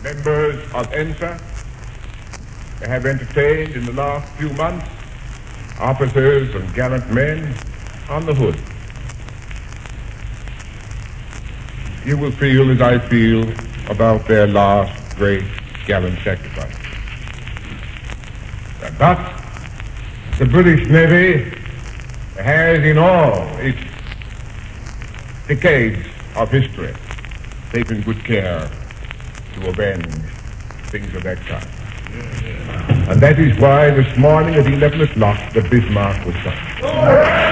members of ENSA have entertained in the last few months officers and gallant men on the hood. You will feel as I feel about their last great gallant sacrifice. But the British Navy has in all its decades of history taken good care to avenge things of that kind. And that is why this morning at 11 o'clock the Bismarck was sunk.